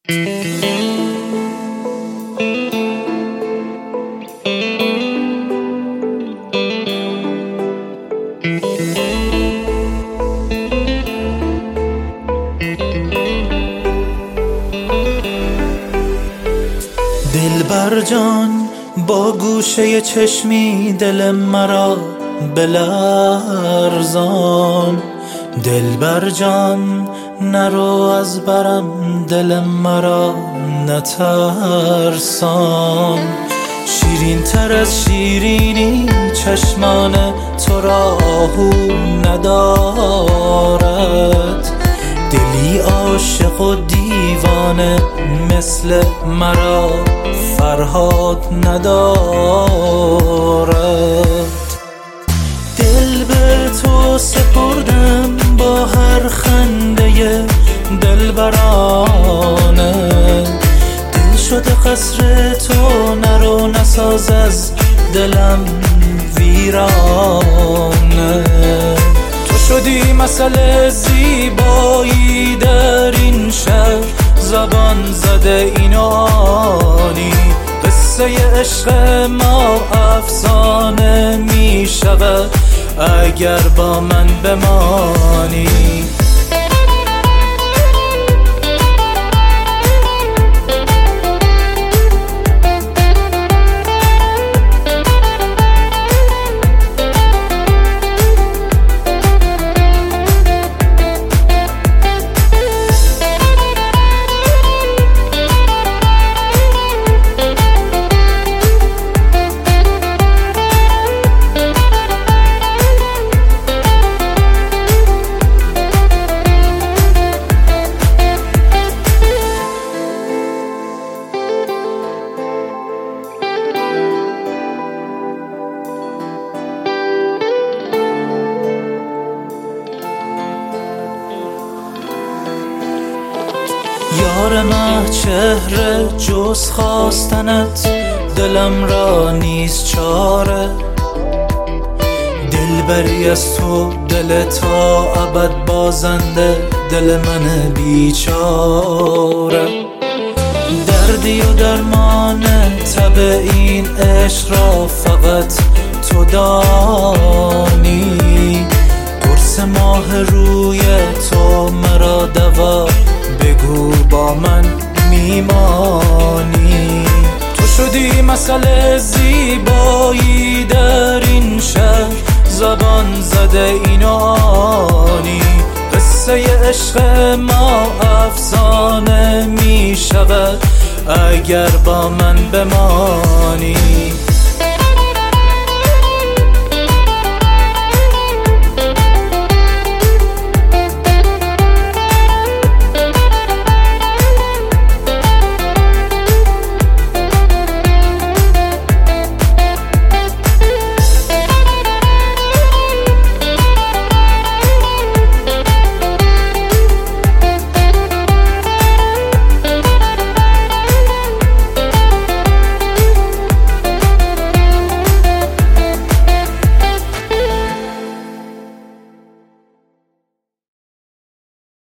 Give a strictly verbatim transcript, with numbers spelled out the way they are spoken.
دلبر جان با گوشه چشمی دل مرا بلرزان، دلبر جان نرو از برم دل مرا نترسان. شیرین تر از شیرینی چشمان تو را آهو ندارد، دلی عاشق و دیوانه مثل مرا فرهاد ندارد. دل به تو سپردم با هر خنده دلبرانه، دل شده قصر تو نرو نساز از دلم ویرانه. تو شدی مسئله زیبایی در این شهر، زبان زده اینانی، قصه عشق ما افسانه می شود اگر با من بمانی. یار مه چهره جز خواستنت دلم را نیست چاره، دلبری از تو دل تا ابد بازنده دل من بیچاره. دردی و درمان تب این عشق را فقط تو دانی، قرص ماه روی تو مرا دوا بگو با من میمانی. تو شدی مسئله زیبایی در این شهر، زبان زده اینانی، قصه عشق ما افسانه می شود اگر با من بمانی.